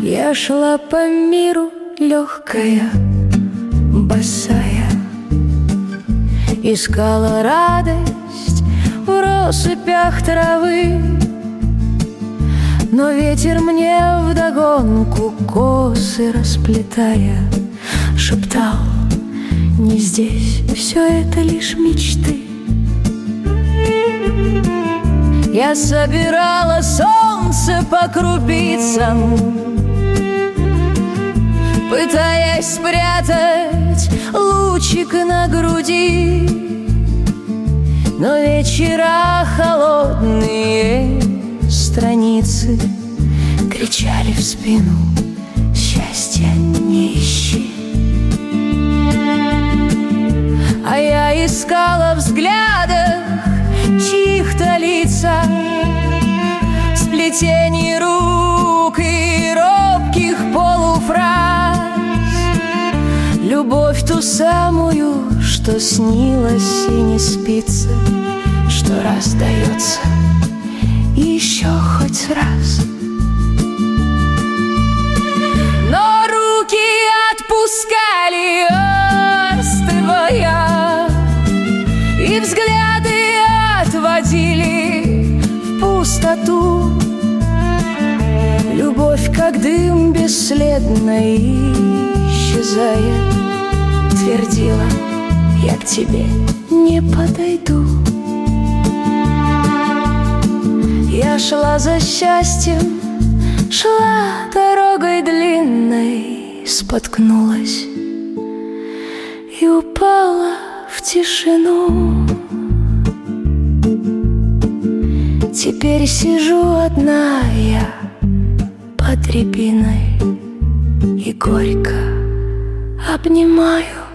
Я шла по миру легкая, босая, искала радость в россыпях травы. Но ветер мне вдогонку, косы расплетая, шептал: не здесь, все это лишь мечты. Я собирала солнце по крупицам, пытаясь спрятать лучик на груди. Но вечера холодные страницы кричали в спину: счастья не ищи. А я искала взглядом чьих-то лица, сплетений рук и робких полуфраз. Любовь ту самую, что снилась и не спится, что раздается еще хоть раз. Но руки отпускали, остывая, и взгляды отводили в пустоту. Любовь, как дым, бесследно исчезая, твердила: я к тебе не подойду. Я шла за счастьем, шла дорогой длинной, споткнулась и упала в тишину. Теперь сижу одна я под рябиной и горько обнимаю